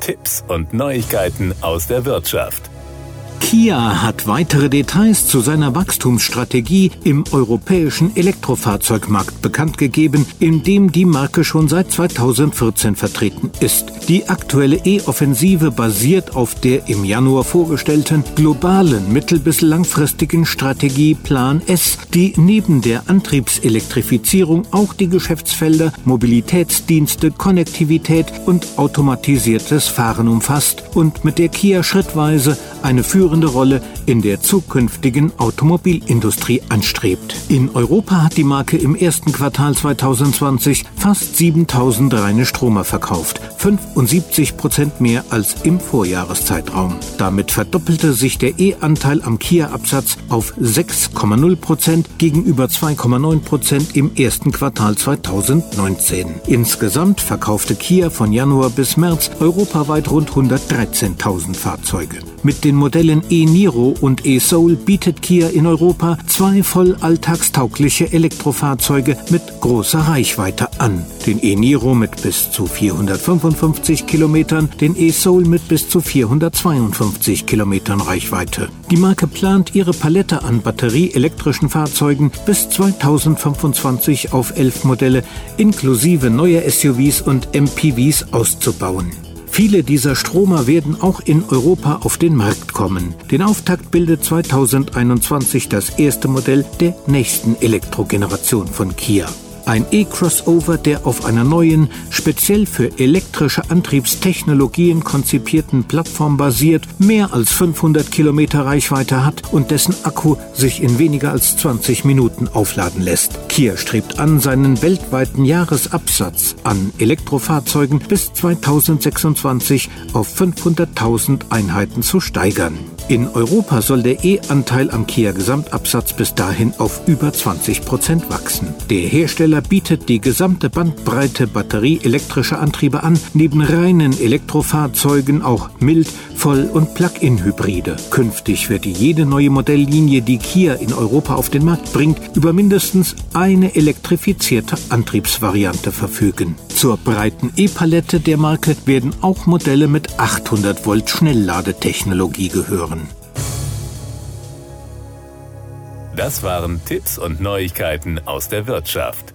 Tipps und Neuigkeiten aus der Wirtschaft. Kia hat weitere Details zu seiner Wachstumsstrategie im europäischen Elektrofahrzeugmarkt bekannt gegeben, in dem die Marke schon seit 2014 vertreten ist. Die aktuelle E-Offensive basiert auf der im Januar vorgestellten globalen mittel- bis langfristigen Strategie Plan S, die neben der Antriebselektrifizierung auch die Geschäftsfelder Mobilitätsdienste, Konnektivität und automatisiertes Fahren umfasst und mit der Kia schrittweise eine führende Rolle in der zukünftigen Automobilindustrie anstrebt. In Europa hat die Marke im ersten Quartal 2020 fast 7.000 reine Stromer verkauft, 75% mehr als im Vorjahreszeitraum. Damit verdoppelte sich der E-Anteil am Kia-Absatz auf 6,0% gegenüber 2,9% im ersten Quartal 2019. Insgesamt verkaufte Kia von Januar bis März europaweit rund 113.000 Fahrzeuge. Mit den Modellen e-Niro und e-Soul bietet Kia in Europa zwei voll alltagstaugliche Elektrofahrzeuge mit großer Reichweite an. Den e-Niro mit bis zu 455 Kilometern, den e-Soul mit bis zu 452 Kilometern Reichweite. Die Marke plant, ihre Palette an batterieelektrischen Fahrzeugen bis 2025 auf 11 Modelle inklusive neuer SUVs und MPVs auszubauen. Viele dieser Stromer werden auch in Europa auf den Markt kommen. Den Auftakt bildet 2021 das erste Modell der nächsten Elektrogeneration von Kia. Ein E-Crossover, der auf einer neuen, speziell für elektrische Antriebstechnologien konzipierten Plattform basiert, mehr als 500 Kilometer Reichweite hat und dessen Akku sich in weniger als 20 Minuten aufladen lässt. Kia strebt an, seinen weltweiten Jahresabsatz an Elektrofahrzeugen bis 2026 auf 500.000 Einheiten zu steigern. In Europa soll der E-Anteil am Kia-Gesamtabsatz bis dahin auf über 20% wachsen. Der Hersteller bietet die gesamte Bandbreite batterieelektrischer Antriebe an, neben reinen Elektrofahrzeugen auch Mild-, Voll- und Plug-in-Hybride. Künftig wird jede neue Modelllinie, die Kia in Europa auf den Markt bringt, über mindestens eine elektrifizierte Antriebsvariante verfügen. Zur breiten E-Palette der Marke werden auch Modelle mit 800 Volt Schnellladetechnologie gehören. Das waren Tipps und Neuigkeiten aus der Wirtschaft.